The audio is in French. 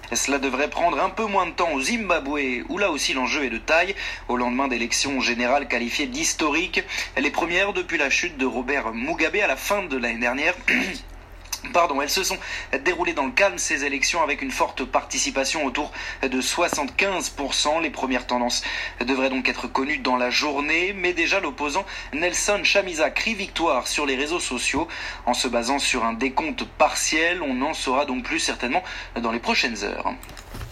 Cela devrait prendre un peu moins de temps au Zimbabwe, où là aussi l'enjeu est de taille, au lendemain d'élections générales qualifiées d'historiques, les premières depuis la chute de Robert Mugabe à la fin de l'année dernière. Elles se sont déroulées dans le calme, ces élections, avec une forte participation autour de 75%. Les premières tendances devraient donc être connues dans la journée, mais déjà l'opposant Nelson Chamisa crie victoire sur les réseaux sociaux. En se basant sur un décompte partiel, on n'en saura donc plus certainement dans les prochaines heures.